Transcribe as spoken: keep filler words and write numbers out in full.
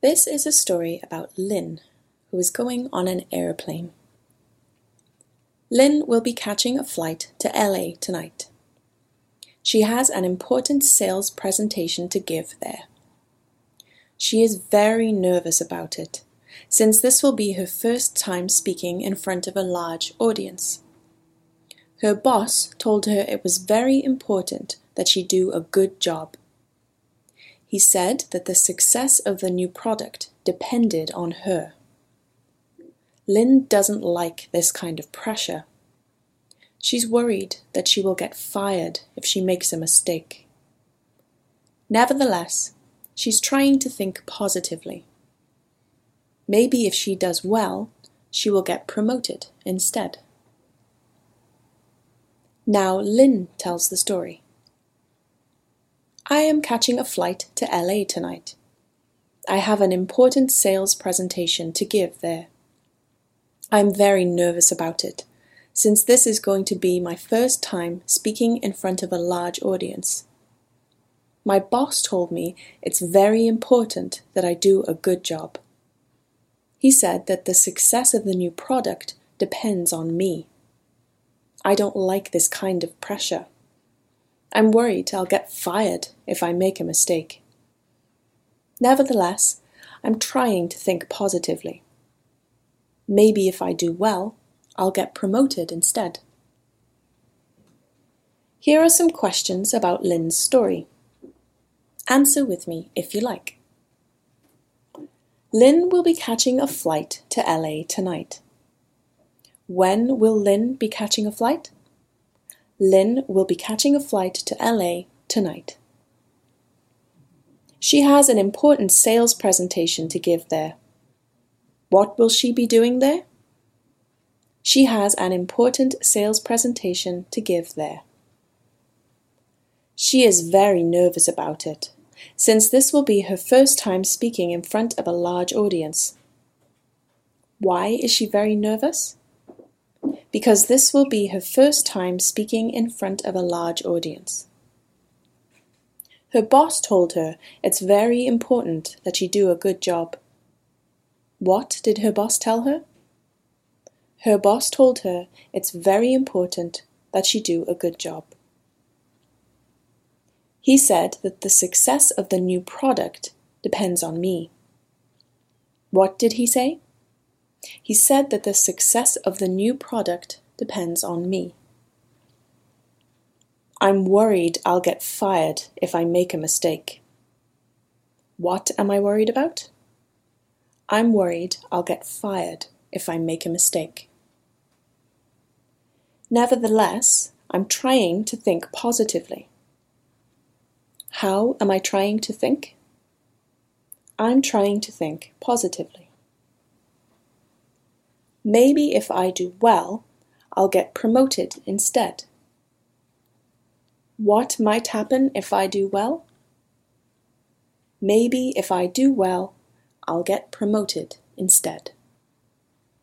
This is a story about Lynn, who is going on an airplane. Lynn will be catching a flight to L A tonight. She has an important sales presentation to give there. She is very nervous about it, since this will be her first time speaking in front of a large audience. Her boss told her it was very important that she do a good job. He said that the success of the new product depended on her. Lynn doesn't like this kind of pressure. She's worried that she will get fired if she makes a mistake. Nevertheless, she's trying to think positively. Maybe if she does well, she will get promoted instead. Now Lynn tells the story. I am catching a flight to L A tonight. I have an important sales presentation to give there. I'm very nervous about it, since this is going to be my first time speaking in front of a large audience. My boss told me it's very important that I do a good job. He said that the success of the new product depends on me. I don't like this kind of pressure. I'm worried I'll get fired if I make a mistake. Nevertheless, I'm trying to think positively. Maybe if I do well, I'll get promoted instead. Here are some questions about Lynn's story. Answer with me if you like. Lynn will be catching a flight to L A tonight. When will Lynn be catching a flight? Lynn will be catching a flight to L A tonight. She has an important sales presentation to give there. What will she be doing there? She has an important sales presentation to give there. She is very nervous about it, since this will be her first time speaking in front of a large audience. Why is she very nervous? Because this will be her first time speaking in front of a large audience. Her boss told her it's very important that she do a good job. What did her boss tell her? Her boss told her it's very important that she do a good job. He said that the success of the new product depends on me. What did he say? He said that the success of the new product depends on me. I'm worried I'll get fired if I make a mistake. What am I worried about? I'm worried I'll get fired if I make a mistake. Nevertheless, I'm trying to think positively. How am I trying to think? I'm trying to think positively. Maybe if I do well, I'll get promoted instead. What might happen if I do well? Maybe if I do well, I'll get promoted instead.